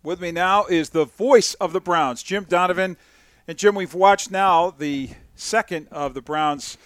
With me now is the voice of the Browns, Jim Donovan. And, Jim, we've watched now the second of the Browns'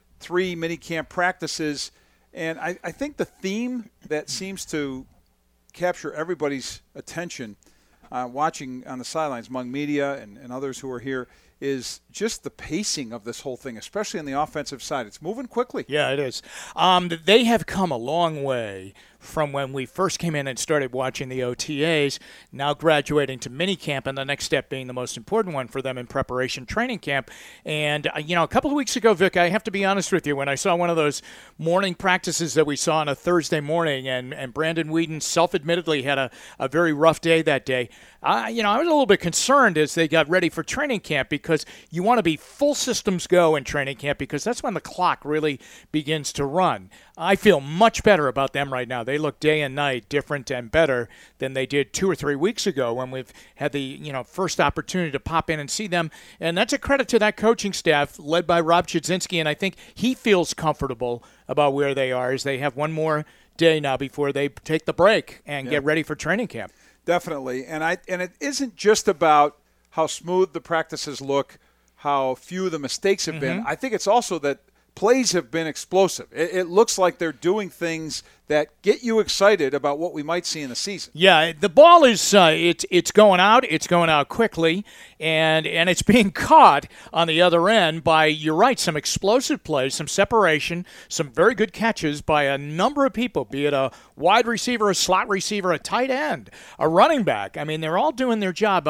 3 minicamp practices. And I think the theme that seems to capture everybody's attention watching on the sidelines among media and others who are here is just the pacing of this whole thing, especially on the offensive side. It's moving quickly. Yeah, it is. They have come a long way from when we first came in and started watching the OTAs, now graduating to minicamp, and the next step being the most important one for them in preparation, training camp. And, a couple of weeks ago, Vic, I have to be honest with you, when I saw one of those morning practices that we saw on a Thursday morning, and Brandon Weeden self-admittedly had a very rough day that day, I was a little bit concerned as they got ready for training camp, because you want to be full systems go in training camp, because that's when the clock really begins to run. I feel much better about them right now. They look day and night different and better than they did 2 or 3 weeks ago when we've had the first opportunity to pop in and see them. And that's a credit to that coaching staff led by Rob Chudzinski, and I think he feels comfortable about where they are as they have one more day now before they take the break and get ready for training camp. Definitely. And it isn't just about how smooth the practices look, how few the mistakes have been. I think it's also that plays have been explosive. It looks like they're doing things that get you excited about what we might see in the season. Yeah, the ball is it's going out. It's going out quickly, and it's being caught on the other end by, you're right, some explosive plays, some separation, some very good catches by a number of people, be it a wide receiver, a slot receiver, a tight end, a running back. I mean, they're all doing their job.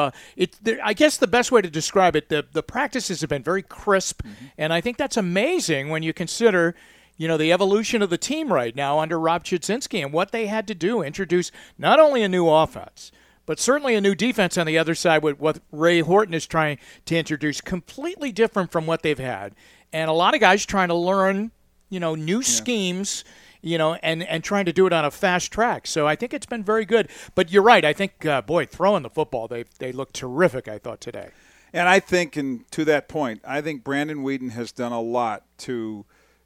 I guess the best way to describe it, the practices have been very crisp, and I think that's amazing when you consider the evolution of the team right now under Rob Chudzinski and what they had to do, introduce not only a new offense, but certainly a new defense on the other side with what Ray Horton is trying to introduce, completely different from what they've had. And a lot of guys trying to learn, new schemes, and trying to do it on a fast track. So I think it's been very good. But you're right. I think, throwing the football, they look terrific, I thought, today. And I think, and to that point, I think Brandon Weeden has done a lot to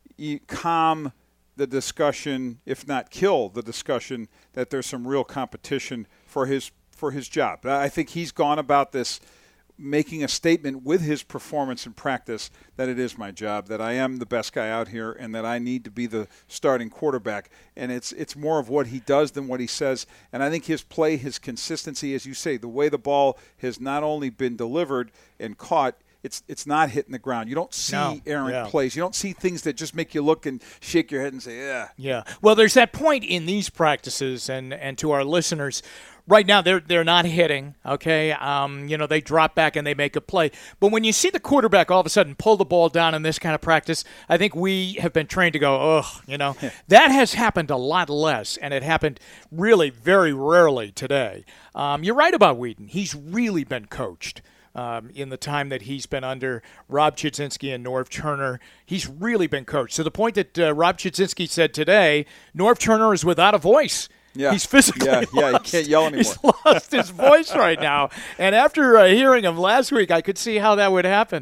calm the discussion, if not kill the discussion, that there's some real competition for his job. I think he's gone about this making a statement with his performance in practice that it is my job, that I am the best guy out here, and that I need to be the starting quarterback. And it's more of what he does than what he says. And I think his play, his consistency, as you say, the way the ball has not only been delivered and caught, it's not hitting the ground. You don't see errant plays. You don't see things that just make you look and shake your head and say, yeah. Yeah. Well, there's that point in these practices, and to our listeners, right now they're not hitting, okay? They drop back and they make a play. But when you see the quarterback all of a sudden pull the ball down in this kind of practice, I think we have been trained to go, That has happened a lot less, and it happened really very rarely today. You're right about Weeden. He's really been coached. In the time that he's been under Rob Chudzinski and Norv Turner. He's really been coached. To the point that Rob Chudzinski said today, Norv Turner is without a voice. Yeah. He's physically lost. He can't yell anymore. He's lost his voice right now. And after hearing him last week, I could see how that would happen.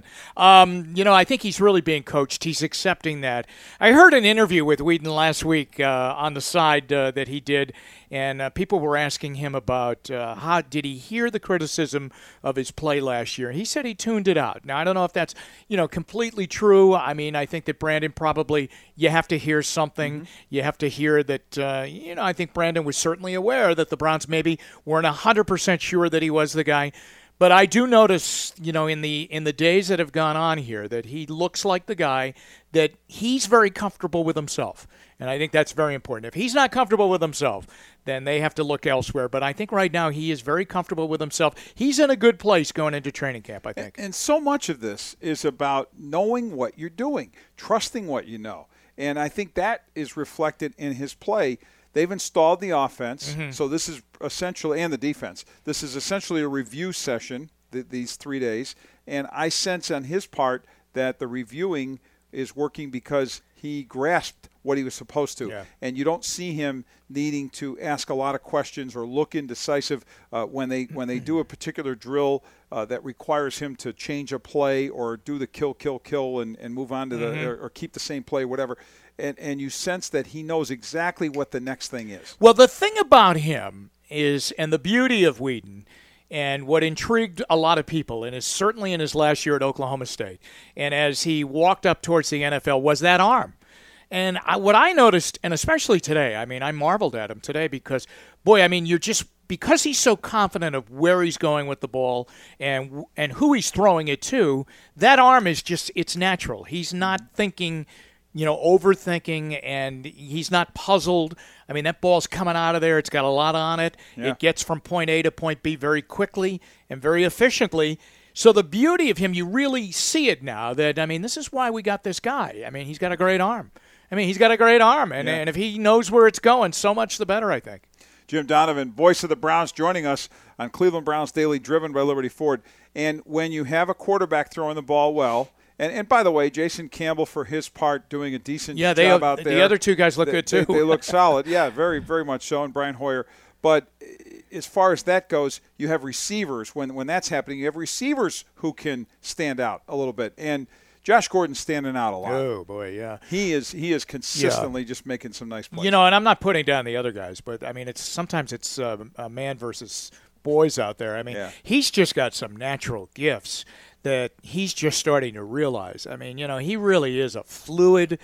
I think he's really being coached. He's accepting that. I heard an interview with Weeden last week on the side that he did, and people were asking him about how did he hear the criticism of his play last year. He said he tuned it out. Now, I don't know if that's, completely true. I mean, I think that Brandon probably, you have to hear something. You have to hear that, I think Brandon was certainly aware that the Browns maybe weren't 100% sure that he was the guy. But I do notice, in the days that have gone on here, that he looks like the guy that he's very comfortable with himself. And I think that's very important. If he's not comfortable with himself, then they have to look elsewhere. But I think right now he is very comfortable with himself. He's in a good place going into training camp, I think. And so much of this is about knowing what you're doing, trusting what you know. And I think that is reflected in his play. They've installed the offense, so this is essentially, and the defense. This is essentially a review session, these 3 days. And I sense on his part that the reviewing is working because he grasped what he was supposed to. Yeah. And you don't see him needing to ask a lot of questions or look indecisive when they do a particular drill that requires him to change a play or do the kill and move on to the or keep the same play, whatever. And you sense that he knows exactly what the next thing is. Well, the thing about him, is, and the beauty of Weeden, and what intrigued a lot of people, and is certainly in his last year at Oklahoma State, and as he walked up towards the NFL, was that arm. And what I noticed, and especially today, I mean, I marveled at him today because, boy, I mean, because he's so confident of where he's going with the ball and who he's throwing it to, that arm is just, it's natural. He's not thinking, overthinking, and he's not puzzled. I mean, that ball's coming out of there. It's got a lot on it. Yeah. It gets from point A to point B very quickly and very efficiently. So the beauty of him, you really see it now that, I mean, this is why we got this guy. I mean, he's got a great arm. And if he knows where it's going, so much the better, I think. Jim Donovan, voice of the Browns, joining us on Cleveland Browns Daily, driven by Liberty Ford. And when you have a quarterback throwing the ball well, and by the way, Jason Campbell, for his part, doing a decent job out there. The other two guys look good, too. They look solid. Yeah, very, very much so, and Brian Hoyer. But as far as that goes, you have receivers. When that's happening, you have receivers who can stand out a little bit. And Josh Gordon's standing out a lot. Oh, boy, yeah. He is consistently just making some nice plays. And I'm not putting down the other guys, but, I mean, sometimes it's a man versus boys out there. I mean, He's just got some natural gifts that he's just starting to realize. I mean, he really is a fluid,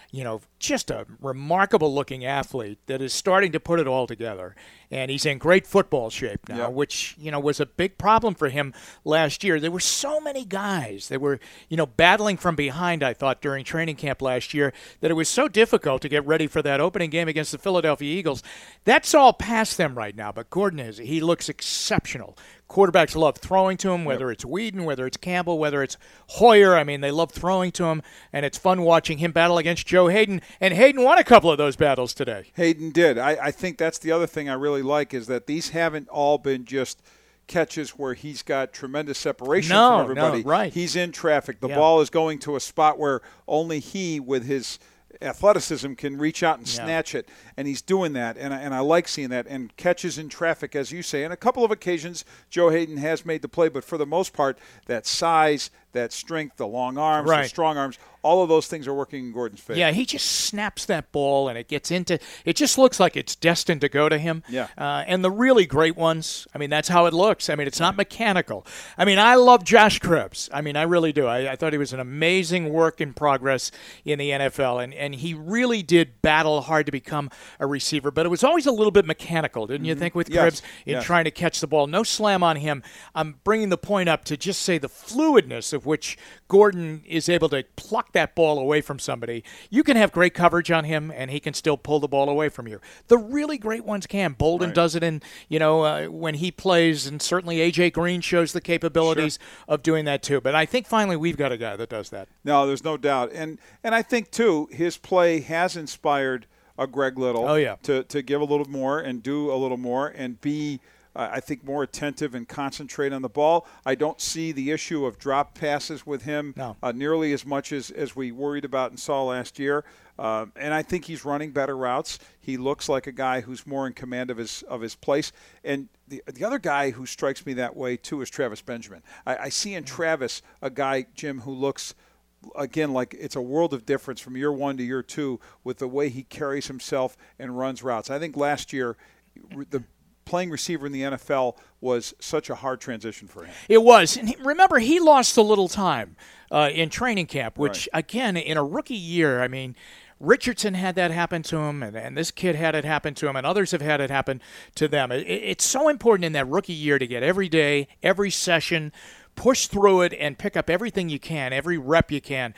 just a remarkable-looking athlete that is starting to put it all together. And he's in great football shape now, which, was a big problem for him last year. There were so many guys that were, battling from behind, I thought, during training camp last year, that it was so difficult to get ready for that opening game against the Philadelphia Eagles. That's all past them right now, but Gordon he looks exceptional. Quarterbacks love throwing to him, whether it's Weeden, whether it's Campbell, whether it's Hoyer. I mean, they love throwing to him, and it's fun watching him battle against Joe Hayden. And Hayden won a couple of those battles today. Hayden did. I think that's the other thing I really like is that these haven't all been just catches where he's got tremendous separation from everybody. No, right. He's in traffic. The ball is going to a spot where only he, with his athleticism, can reach out and snatch it, and he's doing that, and I like seeing that, and catches in traffic, as you say. And a couple of occasions, Joe Hayden has made the play, but for the most part, that size, that strength, the long arms, the strong arms, all of those things are working in Gordon's favor. Yeah, he just snaps that ball, and it gets into – it just looks like it's destined to go to him. Yeah. And the really great ones, I mean, that's how it looks. I mean, it's not mechanical. I mean, I love Josh Krebs. I mean, I really do. I thought he was an amazing work in progress in the NFL, and he really did battle hard to become a receiver, but it was always a little bit mechanical, didn't you think, with Krebs in trying to catch the ball? No slam on him. I'm bringing the point up to just say the fluidness of which Gordon is able to pluck that ball away from somebody. You can have great coverage on him, and he can still pull the ball away from you. The really great ones can. Bolden does it in, when he plays, and certainly A.J. Green shows the capabilities of doing that too. But I think finally we've got a guy that does that. No, there's no doubt. And I think, too, his play has inspired a Greg Little to give a little more and do a little more and be I think more attentive and concentrate on the ball. I don't see the issue of drop passes with him nearly as much as we worried about and saw last year. And I think he's running better routes. He looks like a guy who's more in command of his place. And the other guy who strikes me that way, too, is Travis Benjamin. I see in Travis a guy, Jim, who looks – again, like it's a world of difference from year one to year two with the way he carries himself and runs routes. I think last year the playing receiver in the NFL was such a hard transition for him. It was. And remember, he lost a little time in training camp, which, again, in a rookie year, I mean, Richardson had that happen to him, and this kid had it happen to him, and others have had it happen to them. It's so important in that rookie year to get every day, every session, push through it and pick up everything you can, every rep you can.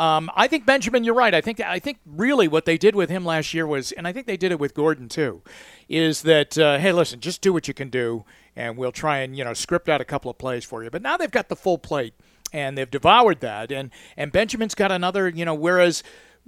I think, Benjamin, you're right. I think really what they did with him last year was, and I think they did it with Gordon too, is that, hey, listen, just do what you can do, and we'll try and, script out a couple of plays for you. But now they've got the full plate, and they've devoured that. And Benjamin's got another, whereas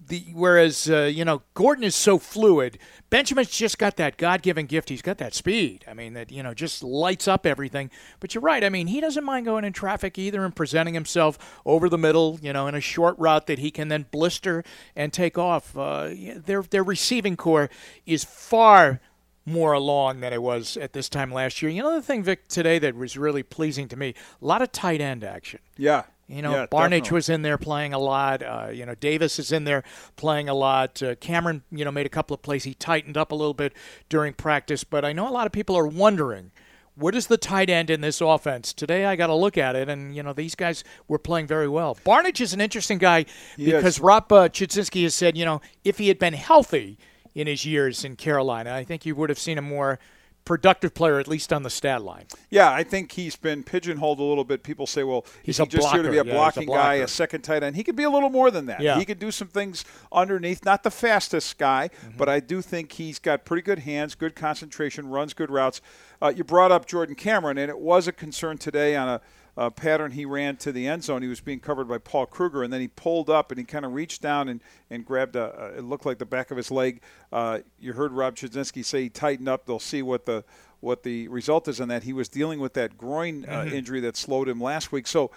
Gordon is so fluid, Benjamin's just got that God-given gift. He's got that speed. I mean, that, just lights up everything. But you're right. I mean, he doesn't mind going in traffic either and presenting himself over the middle, in a short route that he can then blister and take off. Their receiving core is far more along than it was at this time last year. The thing, Vic, today that was really pleasing to me, a lot of tight end action. Yeah. You know, Yeah, Barnidge definitely. was in there playing a lot. Davis is in there playing a lot. Cameron, made a couple of plays. He tightened up a little bit during practice. But I know a lot of people are wondering, what is the tight end in this offense? Today I got to look at it, and, these guys were playing very well. Barnidge is an interesting guy because Rob Chudzinski has said, if he had been healthy in his years in Carolina, I think you would have seen a more productive player, at least on the stat line. Yeah, I think he's been pigeonholed a little bit. People say, well, he's just here to be a blocking guy, a second tight end. He could be a little more than that. Yeah. He could do some things underneath. Not the fastest guy, but I do think he's got pretty good hands, good concentration, runs good routes. You brought up Jordan Cameron, and it was a concern today on a pattern he ran to the end zone. He was being covered by Paul Kruger, and then he pulled up and he kind of reached down and grabbed it looked like the back of his leg. You heard Rob Chudzinski say he tightened up. They'll see what the result is on that. He was dealing with that groin injury that slowed him last week. So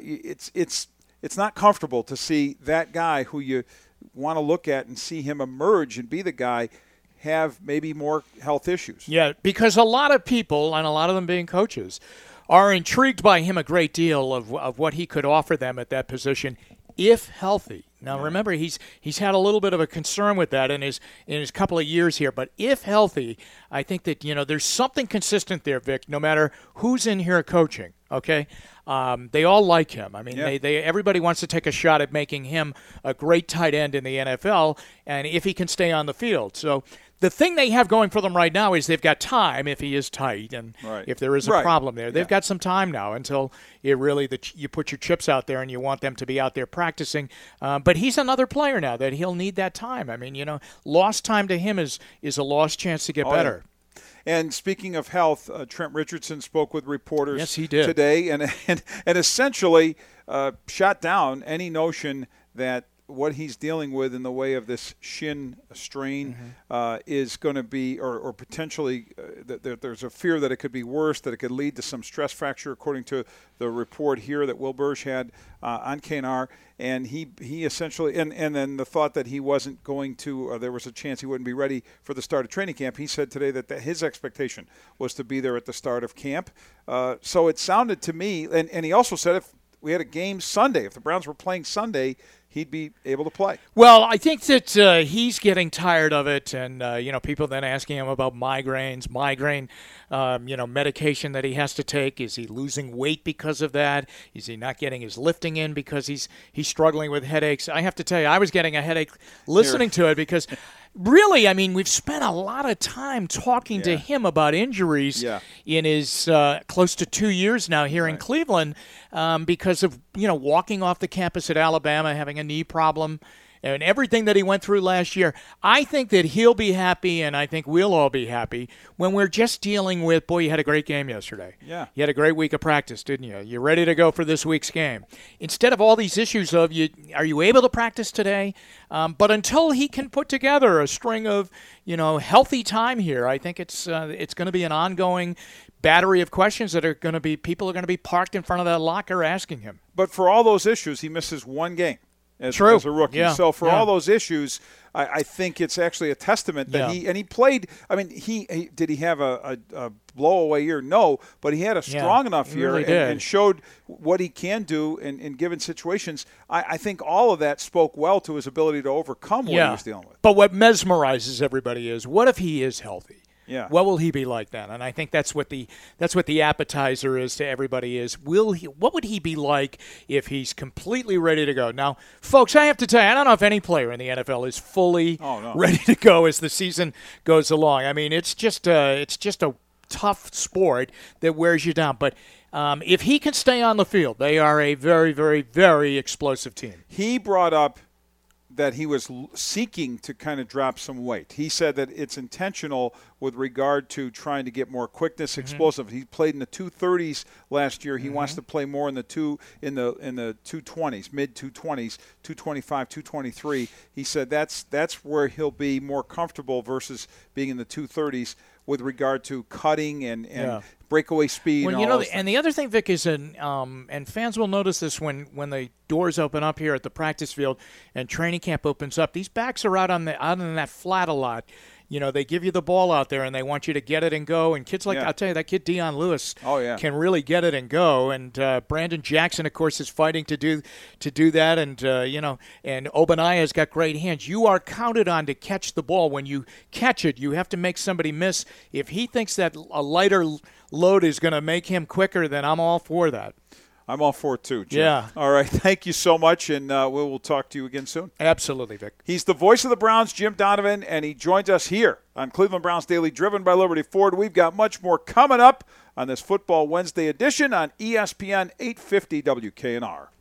it's not comfortable to see that guy who you want to look at and see him emerge and be the guy have maybe more health issues. Yeah, because a lot of people, and a lot of them being coaches, are intrigued by him a great deal of what he could offer them at that position if healthy. Now, remember, he's had a little bit of a concern with that in his couple of years here. But if healthy, I think that, there's something consistent there, Vic, no matter who's in here coaching, okay? They all like him. I mean, everybody wants to take a shot at making him a great tight end in the NFL, and if he can stay on the field. So the thing they have going for them right now is they've got time if he is tight and if there is a problem there. They've got some time now until you put your chips out there and you want them to be out there practicing. But he's another player now that he'll need that time. I mean, lost time to him is a lost chance to get better. Yeah. And speaking of health, Trent Richardson spoke with reporters today and essentially shot down any notion that what he's dealing with in the way of this shin strain is going to be, or potentially there's a fear that it could be worse, that it could lead to some stress fracture, according to the report here that Will Burge had on KNR. And he essentially, and then the thought that he wasn't going to, there was a chance he wouldn't be ready for the start of training camp. He said today that his expectation was to be there at the start of camp. So it sounded to me, and he also said if we had a game Sunday, if the Browns were playing Sunday, he'd be able to play. Well, I think that he's getting tired of it, and people then asking him about migraine medication that he has to take. Is he losing weight because of that? Is he not getting his lifting in because he's struggling with headaches? I have to tell you, I was getting a headache listening to it because really, I mean, we've spent a lot of time talking to him about injuries in his close to 2 years now here in Cleveland because of, walking off the campus at Alabama, having a knee problem, and everything that he went through last year. I think that he'll be happy, and I think we'll all be happy when we're just dealing with, boy, you had a great game yesterday. Yeah. You had a great week of practice, didn't you? You're ready to go for this week's game. Instead of all these issues of, are you able to practice today? But until he can put together a string of, healthy time here, I think it's going to be an ongoing battery of questions that people are going to be parked in front of that locker asking him. But for all those issues, he misses one game. As a rookie. Yeah. So for all those issues, I think it's actually a testament that he played. I mean, did he have a blowaway year? No, but he had a strong enough year and showed what he can do in given situations. I think all of that spoke well to his ability to overcome what he was dealing with. But what mesmerizes everybody is, what if he is healthy? Yeah. What will he be like then? And I think that's what the appetizer is to everybody is, what would he be like if he's completely ready to go? Now, folks, I have to tell you, I don't know if any player in the NFL is fully ready to go as the season goes along. I mean, it's just a tough sport that wears you down. But if he can stay on the field, they are a very, very, very explosive team. He brought up that he was seeking to kind of drop some weight. He said that it's intentional with regard to trying to get more quickness, explosive. He played in the 230s last year. He wants to play more in the 220s, mid 220s, 225, 223. He said that's where he'll be more comfortable versus being in the 230s with regard to cutting and breakaway speed. Well, and the other thing, Vic, is and fans will notice this when the doors open up here at the practice field and training camp opens up. These backs are out in that flat a lot. they give you the ball out there and they want you to get it and go. And kids like, I'll tell you, that kid Dion Lewis can really get it and go. And Brandon Jackson, of course, is fighting to do that. And, and Obaneya's got great hands. You are counted on to catch the ball. When you catch it, you have to make somebody miss. If he thinks that a lighter load is going to make him quicker, then I'm all for that. I'm all for it too, Jim. Yeah. All right. Thank you so much, and we will talk to you again soon. Absolutely, Vic. He's the voice of the Browns, Jim Donovan, and he joins us here on Cleveland Browns Daily, driven by Liberty Ford. We've got much more coming up on this Football Wednesday edition on ESPN 850 WKNR.